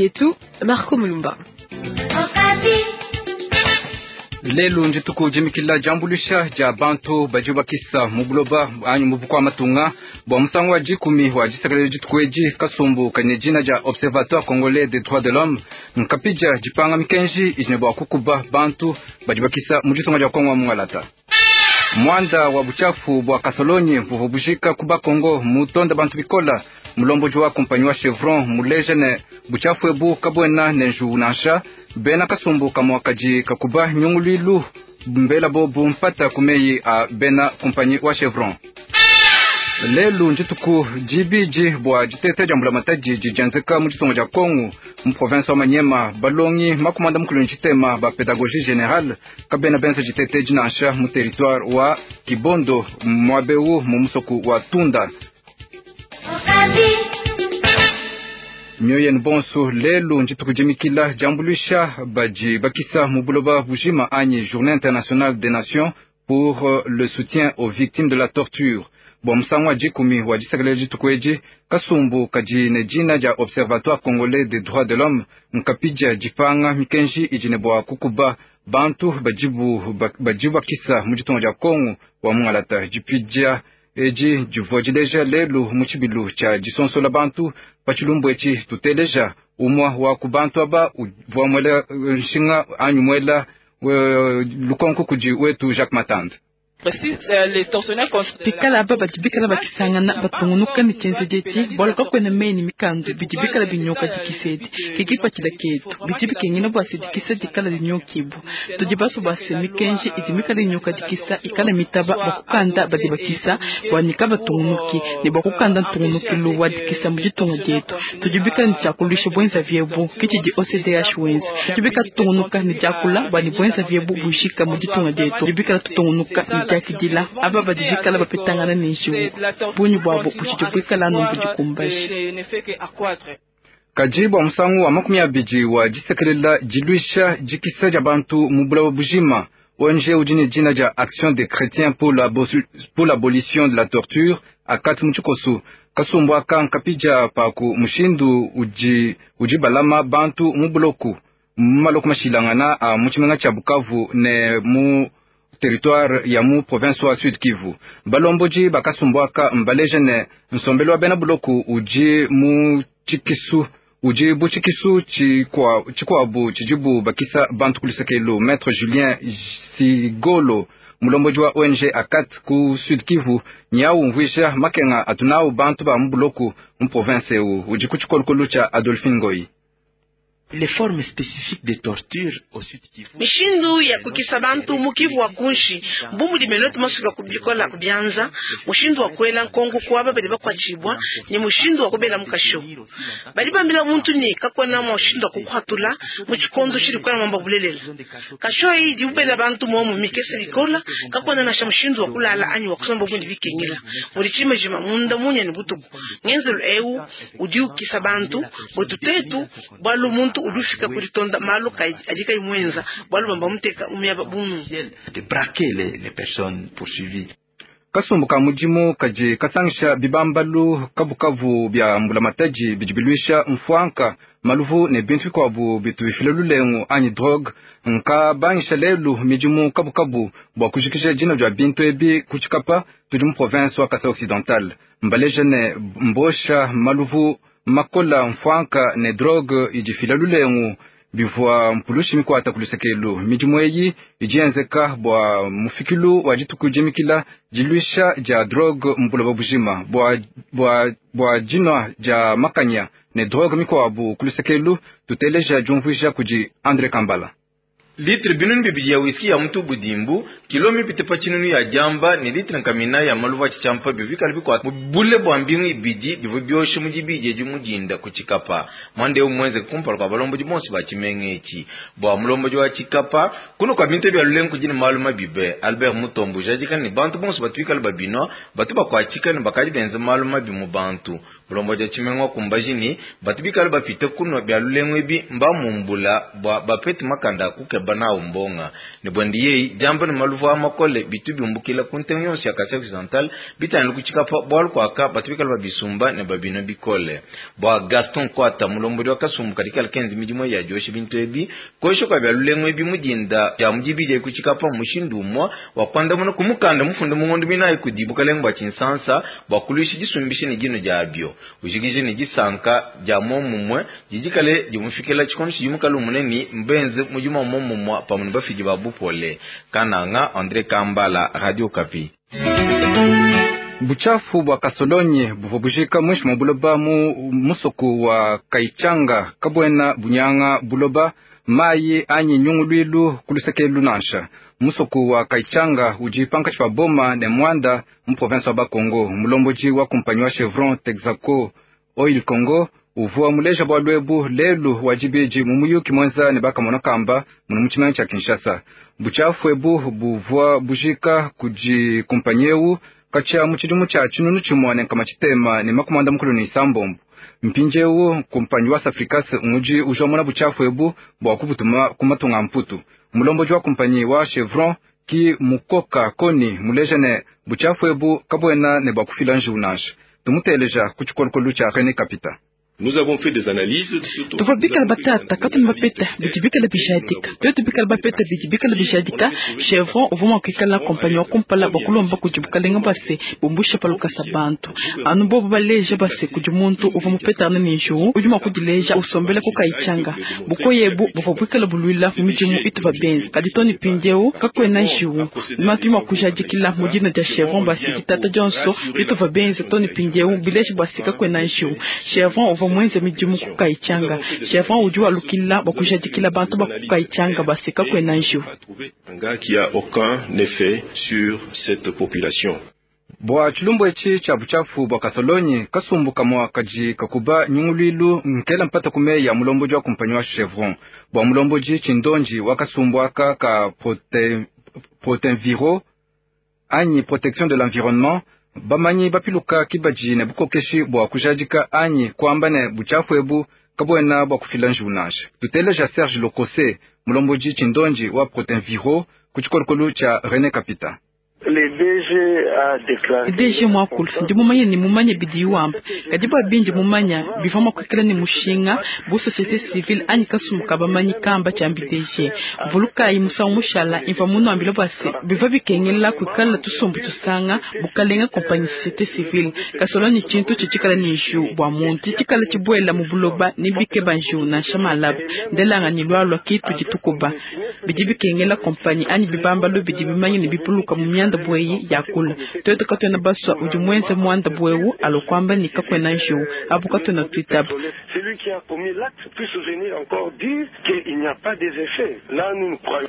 yetu Marco Mulumba. Lelo njituku jimikila jambulisha ja bantu bajibakisa mubuloba anyu mubukwa matunga bwa musango wa jikumi wa jisekele jitukweji kasumbu kanyejina ja Observatoire Congolais des Droits de l'Homme nkapija jipanga mikenji ijinebwa kukuba bantu bajibakisa mujisonga ja Kongo mwangalata. Mwanda wa buchafu bwa Kasolonye mvuvubushika kuba Kongo mutonda bantu bikola mulombo jwa kompanyi wa Chevron mulejene buchafu ebu kabwena nenju nansha bena kasumbu kamwakaji kakuba nyungulilu mbela bobu mpata kumeyi a bena kompanyi wa Chevron. Lelu njituku jibiji bwa jitete jambula mataji jijanzeka mujisongo ja Kongo mprovince wa Manyema balongi makumanda mukulu njitema ba pédagogie générale kabena benza jitete jinansha mu territoire wa Kibondo mwabeu mumusoku wa Tunda. Myoye nbonso lelu njituku jimikila jambulisha baji bakisa mubuloba bujima anyi Journée internationale des nations pour le soutien aux victimes de la torture. Bwa msangwa jikumi wa jisekele jitukweji kasumbu kajine jina ja Observatoire Congolais des Droits de l'Homme nkapija jipanga mikenji ijinebwa kukuba bantu bajibu kisa mujitongo ja Kongo wa mwangalata jipija eji juvojileja lelu muchibilu cha jisonsola bantu pachilumbu echi tuteleja umwa wa kubantu aba vwa mwela nshinga anyu mwela lukonku kuji wetu Jacques Matanda. Pikala aba bajibikala bakisangana batungunuka mikenze jeti boloka kwena meni mikanzu bijibikala binyoka dikisedi kikipa chila ketu bijibike ngina bwasi dikisa dikala dinyokibu tujibaso bwasi mikenji izimikala dinyoka dikisa ikala mitaba bakukanda badibakisa wanika batungunuki ni bakukanda tungunuki luwa dikisa mujitongo jetu tujibika nchakulisha bwenza vyebu kichiji OCDH wenzi tujibika tungunuka ni jakula bani bwenza vyebu bushika mujitongo jetu tujibika tutungunuka kijila aba badibikala bapetangana n'injiwo bunyu bwabo buchijibikala n'ubujikumbashi kajibu musangu wa makumi abiji wa jisekelela jiluisha jikisa ja bantu mubula bujima ONG ujini jina ja Action des Chrétiens pour l'abolition de la torture akati mchikosu kasumbu aka kapija paku mushindu ujibalama bantu mubuloku maloku mashilangana a muchimenga cha Bukavu ne mu territoire ya mu province wa Sud Kivu balomboji bakasumbwaka mbalejene nsombelo wa bena buloku uji mu chikisu uji bu chikisu chikwabu chijibu bakisa bantu kulisekelo Maître Julien Sigolo mulomboji wa ONG akat ku Sud Kivu nyau mwisha makenga atunao bantu ba mbuloku mu province uji kuchikolokolo cha Adolphine Ngoyi. Les formes spécifiques de torture au Sud Kivu. Mishindu ya kukisa bantu mukivu wa kunshi mbumu limeloti masuka kubikola kubyanza mushindu wa kwela nkongo kuwaba baliba kwa chibwa ni mushindu wa kubela mukasho baliba mbila muntu ni kakwana mushindu wa kukuhatula muchikondo shiri kwa mamba bulelela kasho hii di ubela bantu mwomu mikese likola kakwana nasha mushindu wa kulala anyi wa kusomba bundi vikengila mulichima jima munda munya ni butuku ngenzelu ewu udiu kisa bantu botutetu balu muntu ulufika kulitonda maluka ajika imwenza balu bamba muteka umyaba bunu de braquer les personnes poursuivies. Kasumbu ka mujimu kaje katangisha bibambalu kabukavu bya mbulamataji bijibiluisha mfuanka maluvu ne bintu kwa bu bitu filelulengu ani drogue nka banisha lelu mijimu kabukabu bwa kujikisha jina jwa bintu ebi kuchikapa tujimu province wa Kasai Occidental mbaleje ne mbosha maluvu makola mfuanka ne drogue ijifilelulengu bivwa mpulushi miko atakulisekelu mijimweyi ijienzeka bwa mufikilu wajituku jimikila jiluisha ja drogue mbula babujima bwa jinwa ja makanya ne drogue miko wabu kulisekelu tuteleja jumvuisha kuji Andre Kambala. Litre binun bibi ya whisky ya mtu budimbu kilomi pitepa chinunu ya jamba ni litre nkamina ya maluva chichampa bivi kalibi kwa bule bwambingu ibidi bivu bioshe mujibije jumujinda kuchikapa mwande umweze kumpala kwa balombo jimonsi bachimengechi bwa mulombo jwa chikapa kuno kwa bintu bya lulengu jini maluma bibe Albert Mutombo jajika ni bantu bonsi batuika albabino batuba kwa chika ni bakaji benze maluma bimu bantu mulombo jwa chimengo kumbajini batubika albapite kuno bya lulengu ibi mba mumbula bapeti makanda kuke bana umbonga ne bwandiye jamba ne maluva amakole bitu biumbukila kuntenyo sia Kasai Occidental bitanu kuchikapa bwal kwa ka batubikala babisumba ne babino bikole bwa Gaston Kwata mulombodi wa kasumbu katika 15 midimo ya Joshi bintu ebi kosho kwa byalulemwe bimujinda ya mujibije kuchikapa mushindu mwa wakwanda muno kumukanda mufunde mungondo binayi kudibuka lengwa chinsansa bakulushi jisumbishe ni gino jabyo ujigije ni gisanka ja momumwe jijikale jimufikela chikono chimukala umuneni mbenze mujuma momumwa pamuntu bafiji babupole kananga Andre Kambala, Radio Kapi. Buchafu bwa Kasolonye buvubujika mwisho mbuloba musoku wa Kaichanga kabwena bunyanga buloba mayi anyi nyungulwilu kulisekelu nansha musoku wa Kaichanga ujipanka chibaboma ne mwanda mprovince wa Bakongo mulomboji wa kumpanyi wa Chevron Texaco Oil Congo uvua muleja bwa lwebu lelu wajibiji mumuyuki mwenza ne bakamona kamba mumuchimanya cha Kinshasa buchafu ebu buvua bujika kujikumpanyewu kacha muchidumu cha chinunu chimwane kama chitema ni makumanda mkulu ni Sambombo mpinjewu kumpanyi wa Afrikas umuji ujomona buchafu ebu bwa kubutuma kumatunga mputu mulomboji wa kumpanyi wa Chevron ki mukoka koni muleja ne buchafu ebu kabwena ne bakufila njunash tumuteleja kuchikolokolu cha Rene Kapita. Nous avons fait des analyses surtout. Tu vas bikala batata katun bapeta bijibikala bijadika tu bikala bapeta bijibikala bijadika Chevron uvuma kikala compagnie wa kumpala bakulomba kujibukala ngabase bumbusha paluka sabantu anu bobo baleje base kujumuntu uvuma peta na ninju ujuma kujileja usombele ku Kaichanga bukoyebu buvubikala bulwila mujimu ituba benz kaditoni pinjeu kakwena nju matuma kujadikila mujina ja Chevron base kitata jonso ituba benz toni pinjeu bileje base kakwena nju Chevron mwenze mijimu Kaichanga Chevron ujua lukila bakujadikila bantu bakukaichanga basika kwena nju un gars qui a aucun effet sur cette population. Bwa chilumbo echi cha buchafu bwa Kasolonye kasumbuka mwa kaji kakuba nyungulwilu nkela mpata kumeya mulomboji wa kumpanyi wa Chevron bwa mulomboji chindonji wakasumbwaka ka Protenviro anyi protection de l'environnement bamanyi bapiluka kibaji ne bukokeshi bwa kujadika anyi kwamba ne buchafu ebu kabwena bwa kufila njunaje tuteleja Serge Lokose mulomboji chindonji wa Protenviro kuchikolokolu cha Rene Kapita. DG mwakulu ndi mumanya ni mumanya bidi wamp kadiba binji mumanya bivama kwikala ni mushinga bu société civile ani kasumuka bamanyi kamba chambi DG voluka imusa mushala imfa muno ambilo base biva bikengela kwikala tusumbu tusanga bukalenga compagnie société civile Kasolonye chintu chichikala ni ju bwa muntu chichikala chibwela mu buloba ni bike banju na shamalab ndelanga ni lwalwa kitu jitukuba bidi bikengela compagnie ani bibamba lo bidi bimanyi ni bipuluka mu bweyi yakula toto katona baswa ujumwenze mwanda bwewu alokwamba nikakwena nju abukatona twitab. Celui qui a commis l'acte puisse venir encore dire qu'il n'y a pas des effets. Là nous nous croyons.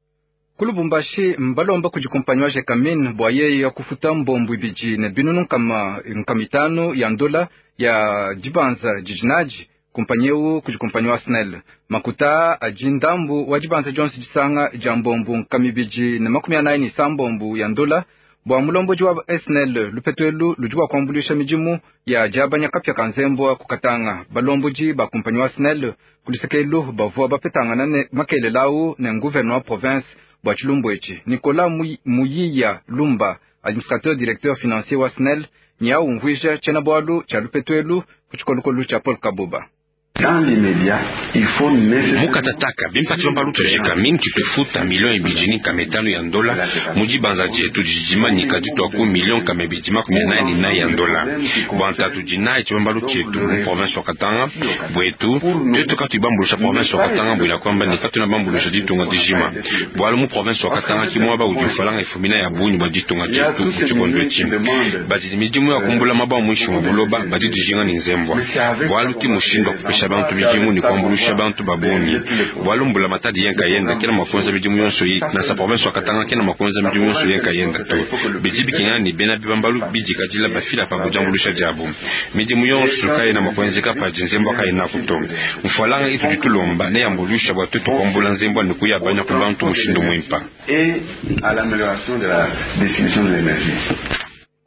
Kulubumbashi mbalomba kujikumpanywa Jekamin bwaye ya kufuta mbombu ibiji ne binunu kama nkamitano ya ndola ya jibanza jijinaji kumpanyewu kujikumpanywa SNEL makuta ajindambu wajibanza Jones jisanga jambombu nkamibiji ne 89 sambombu ya ndola bwa mulomboji wa SNEL lupetwelu lujua kwambulisha mijimu ya jabanya kapya kanzembo kukatanga balomboji ba kumpanywa SNEL kulisekelu bavua bapetanga na makele lau ne gouverneur wa province bwa Chilumbwechi Nicolas Muyiya Lumba administrateur directeur financier wa SNEL nya umvwisha chena bwalu cha lupetwelu kuchikolokolu cha Paul Kabuba. Dans les médias, il faut mukatataka bimpatilo mbaluto Jekamin tupefuta milioni ibijini kametano ya ndola mujibanza jetu jijimani kadito aku milioni kamebijima 18 ya ndola bwanta tujinai chibambalu chetu mu province wa Katanga bwetu tetu katibambulusha province wa Katanga bwila kwamba ni katuna bambulusha ditunga dijima bwalu mu province wa Katanga kimwaba ujufalanga ifumina ya bunyi bwa ditunga chetu kuchikondwe chimbe bajini mijimu ya kumbula maba mwishu mbuloba badijinga ni nzembwa bwalu timushindwa kupesha bantu bijimu ni kwambulusha bantu baboni walumbula matadi yenka yenda kila makonza bijimu yonso yi na sa province wa Katanga kila makonza bijimu yonso yenka yenda to bijibi kinyani bena bibambalu bijika jila bafila pa bujambulusha jabu mijimu yonso kai na makonza kapa jinzembo kai na kuto mfalanga itu ditulomba ne yambulusha bwatutu kwambula nzembo ni kuyabanya ku bantu mushindo mwimpa et à l'amélioration de la distribution de l'énergie.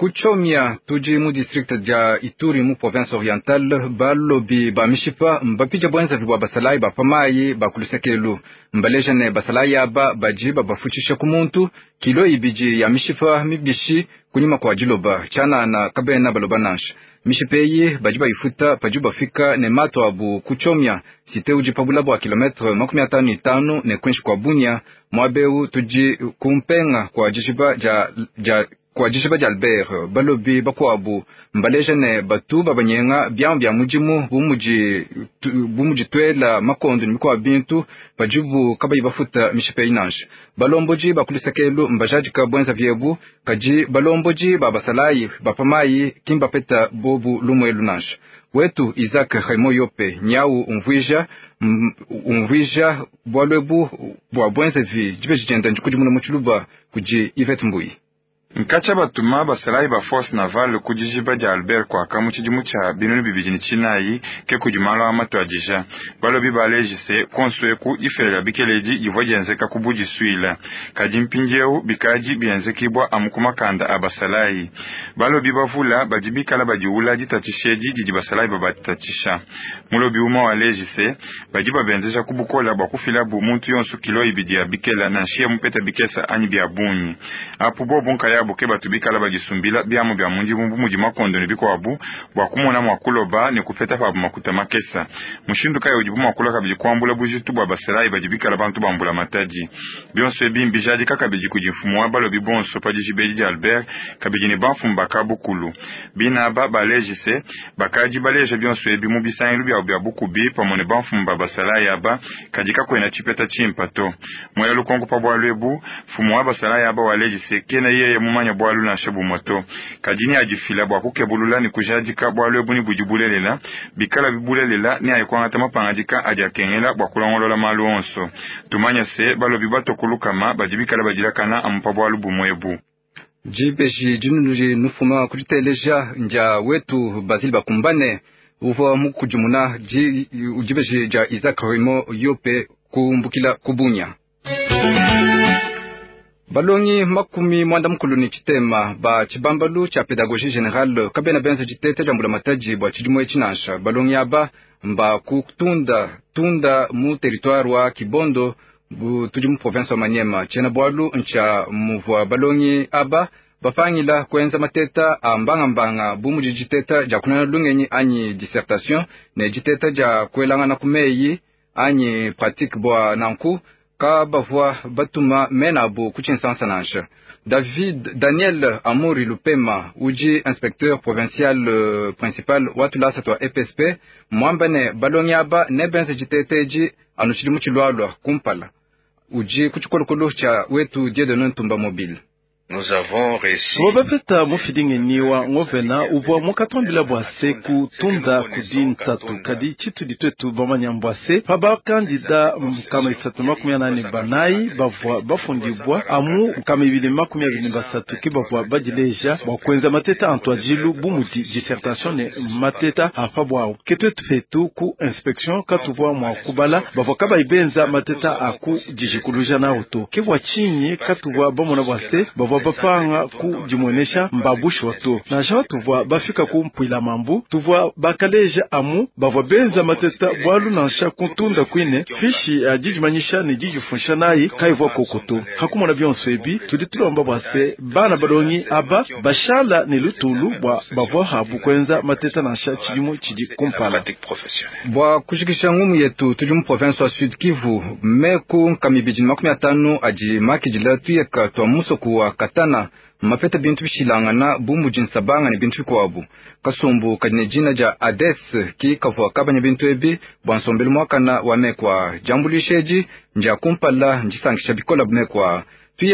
kuchomia tuji mu district ja Ituri mu province orientale balobi ba mishipa mbapija bwenza bwa basalai ba pamayi ba kulusekelu mbalejane basalai aba bajiba bafuchisha kumuntu kilo ibiji ya mishipa mibishi kunyuma kwa jiloba chana na kabena balobanash mishipeyi bajiba ifuta pajuba fika ne mato abu kuchomia site uji pabula bwa kilometre 55 ne kwenshi kwa bunya mwabeu tuji kumpenga kwa jishiba kwa jishiba ja Albert balobi bakwabu mbalejane batu babanyenga bya mujimu bumuji twela makondo nimikwa bintu bajibu kabayi bafuta mishipe inange balomboji bakulisekelu mbajaji ka bwenza vyebu kaji balomboji babasalai bapamayi kimba peta bobu lumwe lunange wetu Isaac Raimo Yope nyau umvija bwalwebu bwa bwenza vi jibe jenda njukudi muna muchuluba kuji Yvette Mbuyi nkacha batuma basalai ba force naval kujijiba ja Albert kwa kamu chijimu cha binuni bibijini chinayi ke kujimalo amato ajija balobi balejise konsweku iferela bikeleji jivojenzeka kubuji suila kajimpinjeu bikaji bienzekibwa amukumakanda abasalai balobi bavula bajibikala bajiula jitatisheji jijibasalai babatatisha mulobi uma walejise bajiba benzeja kubukola bakufila bu muntu yonsu kilo ibidi ya bikela na shie mpeta bikesa anyi biabunyi apu bobunka ya boke batubikala bagisumbila byamu bya munji bumbu muji makondo nibikwabu bwakumona mwakuloba ne kupeta fa makuta makesa mushinduka yo jibu makula kabili kwambula bujitu bwa basalai bajibikala bantu bambula mataji byonse bimbijaji kaka biji kujifumwa balo bibonso pajijibeji Albert kabiji ne banfumba kabukulu bina balejise bakaji baleje byonse bimu bisanyilu bya bukubi pamone banfumba basalai aba kajika kwena chipeta chimpato moyelu kongo pabwalwebu fumwa basalai aba walejise kena yeye mumanya bwalu na shebu moto kajini ajifila bwa kukebulula ni kujajika bwalu buni bujibulelela bikala bibulelela ni ayikwanga tamapangajika ajakengela bwa kulongolola malu onso tumanya se balo bibato kulukama bajibikala bajilakana ampa bwalu bumwebu jibeji jinunuri nufuma kujiteleja nja wetu Bazili bakumbane uva mukujumuna ujibeji ja Isaac Raimo Yope kumbukila kubunya balongi makumi mwanda mkuluni chitema ba chibambalu cha pedagogie general kabena benza jitete jambula mataji bwa chidimwe chinasha balongi aba mba kutunda mu territoire wa Kibondo tujimu province wa Maniema chena bwalu ncha muvwa balongi aba bafangila kwenza mateta ambanga bumu jiteta ja kunana lungenyi anyi dissertation ne jiteta ja kwelanga na kumeyi anyi pratique bwa nanku ka bavwa batuma menabo kuchinsansa nansha Daniel Amuri Lupema uji inspecteur provincial principal watula satwa EPSP mwambane balonyaba nebenze jiteteji anushilimu chilwalwa kumpala uji kuchikolokolo cha wetu Dieudonne Ntumba mobile. Nous avons réussi. Wabapeta mufidinge niwa ngovena uvo mukatombila bwase kutunda kudin tatu kadi chitu ditwetu bamanya mbwase paba kandida mkama isatu makumia nani banai bavwa bafundibwa amu mkama ibili makumia bini basatu kibavwa bajileja wakwenza mateta antoajilu bumuti dissertation ne mateta afabwao ketwetu fetu ku inspection katuvwa mwakubala bavwa kaba ibenza mateta aku jijikuluja na auto kibwa chinyi katuvwa bamona bwase bavwa bafanga ku jimonesha mbabushi wato na jawa tuvwa bafika ku mpwila mambu tuvwa bakaleja amu bavwa benza mateta bwalu na nsha kuntunda kwine fishi ajijimanyisha ni jijifunsha nayi kaivwa kokoto hakumona byonso ebi tuditulomba bwase bana balongi aba bashala ni lutulu bavwa habu kwenza mateta na nsha chilimo chidi kumpala bwa kushikisha ngumu yetu tujimu province wa Sud Kivu meku nkamibijini 50 aji makijila tuyeka twa muso kuwa katana mapeta bintu bishilangana bumbu jinsabanga ni bintu kwabu kasumbu kadine jina ja Ades ki kavwa kabanya bintu ebi bwansombele mwakana wamekwa jambulisheji nja kumpala njisangisha bikola bumekwa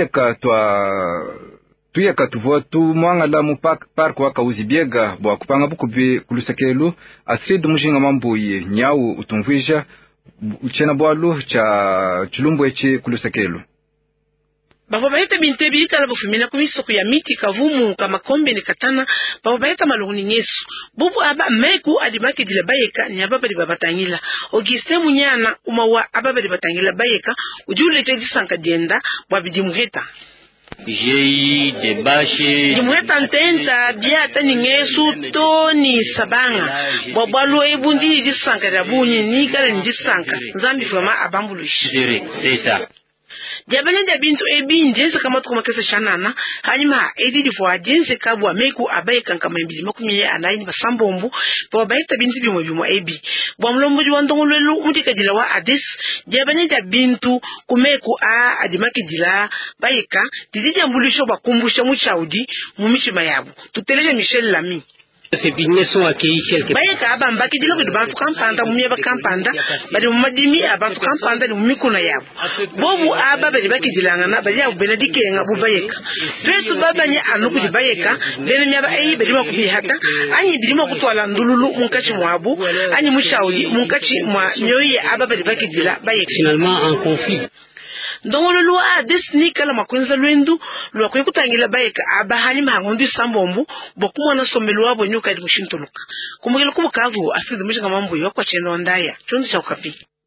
tuyeka tuvwa tu mwangala mu park waka uzibiega bwa kupanga bukubi kulusekelu asridu mujinga mambuye nyau utumvija uchena bwalu cha chilumbu echi kulusekelu bavo baeta bintebi ikala bufumina kumisoko ya miti kavumu kama kombe ni katana bavo baeta malunguni nyesu bubu aba meku adimaki dila bayeka ni ababa libabatangila Auguste Munyana umawa ababa libatangila bayeka ujule teji sanka dienda wabidimuheta Jei de bache Jimweta ntenta biata ningesu toni sabanga bwabwalo ebundi disanka dabunyi ni kala ndisanka nzambi fama abambulushi c'est ça. Jabane da bintu ebindi kama tukuma kesa shanana hanyuma edidi fwa jense kabwa meku abaye kankama mbili makumye anayi basambombu bo bayita bintu bimo ebi bwamlombo jwandongolelu mutikadila wa ades jabane da bintu kumeku a adimakidila bayika didi ambulisho bakumbusha muchaudi mumichima yabu tuteleje Michel Lamy Ces pigments sont accueillis quelque part. Bayeka abambaki dilo bidu bantu kampanda mumye bakampanda bali mumadimi abantu kampanda ni mumikuna yabo bobu aba bali bakidilangana bali abo benedike nga bubayeka petu babanye anuku dibayeka bene nyaba ayi bali makubihata anyi bilimo kutwala ndululu munkachi mwabu anyi mushaudi munkachi mwa nyoye aba bali bakidila bayeka Finalement en conflit. Ndongolo lwa desni kala makwenza lwendu lwa kuyikutangira bayeka abahani mangondi sambombu bokumwana somelo wabo nyuka ndi mushintuluka kumugela kumukavu asidi mushinga mambo yokwa cheno ndaya chondi cha ukapi